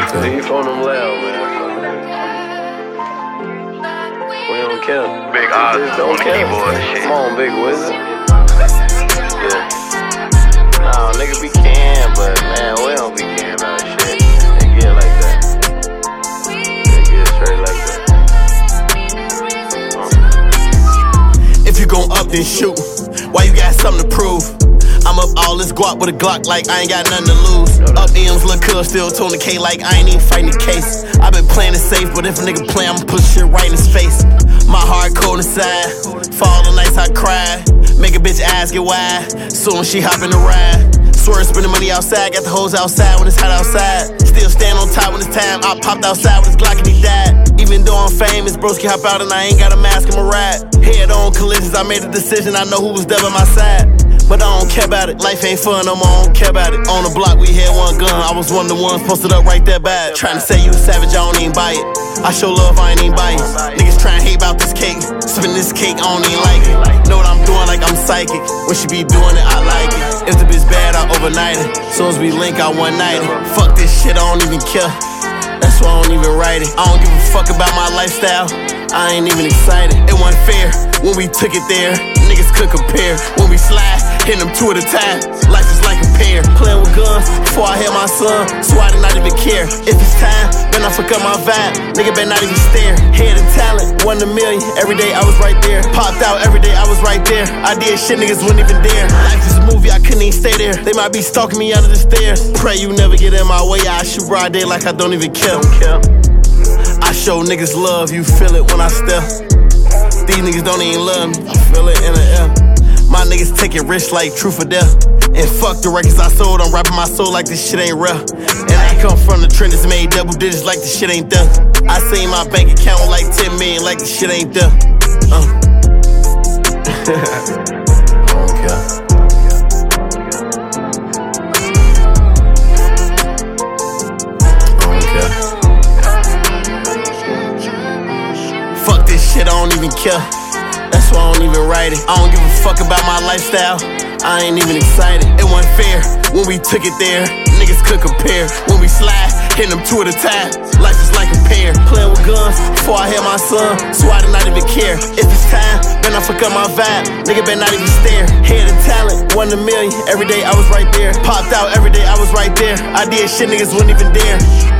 Nigga from them loud, man. We don't care. Big odds don't on the care. keyboard and shit. Come on, big wizard. Yeah. Nah, nigga be can, but man, we don't be can about shit. They get like that. They get straight like that. If you gon' up, then shoot. Why you got something to prove? I'm up all this guap with a Glock like I ain't got nothing to lose. Up M's, look cuz, still Tony K like I ain't even fighting the case. I been playing it safe, but if a nigga play, I'ma put shit right in his face. My heart cold inside, fall the nights I cry. Make a bitch ass get wide, soon as she hop in the ride. Swear spending money outside, got the hoes outside when it's hot outside. Still stand on top when it's time, I popped outside with his Glock and he died. Even though I'm famous, broski hop out and I ain't got a mask in my ride. Head on collisions, I made a decision, I know who was there by my side. But I don't care about it, life ain't fun no more, I don't care about it. On the block, we had one gun, I was one of the ones posted up right there by it. Tryna say you a savage, I don't even buy it. I show love, I ain't even buy it. Niggas tryna hate about this cake, spin this cake, I don't even like it. Know what I'm doing like I'm psychic, when she be doing it, I like it. If the bitch bad, I overnight it. Soon as we link, I one night it. Fuck this shit, I don't even care. That's why I don't even write it. I don't give a fuck about my lifestyle, I ain't even excited. It wasn't fair when we took it there, niggas could compare. When we slide, hitting them two at a time, life is like a pair. Playing with guns before I had my son, so I did not even care. If it's time, then I fuck up my vibe, nigga better not even stare. Head and talent, 1 in a million, every day I was right there. Popped out every day, I was right there. I did shit niggas wouldn't even dare. Life is a movie, I couldn't even stay there. They might be stalking me under the stairs. Pray you never get in my way, I shoot broad day like I don't even care. I show niggas love, you feel it when I step. These niggas don't even love me, I feel it in the air. My niggas take it rich like truth or death. And fuck the records I sold, I'm rapping my soul like this shit ain't real. And I come from the trend that's made double digits like this shit ain't there. I seen my bank account like 10 million like this shit ain't there. I don't care. Fuck this shit, I don't even care. That's why I don't even write it. I don't give a fuck about my lifestyle, I ain't even excited. It wasn't fair when we took it there, niggas could compare. When we slide, hitting them two at a time, life is like a pair. Playing with guns before I had my son, so I did not even care. If it's time, then I fuck up my vibe, nigga better not even stare. Head and talent, 1 in a million, every day I was right there. Popped out every day, I was right there. I did shit niggas wouldn't even dare.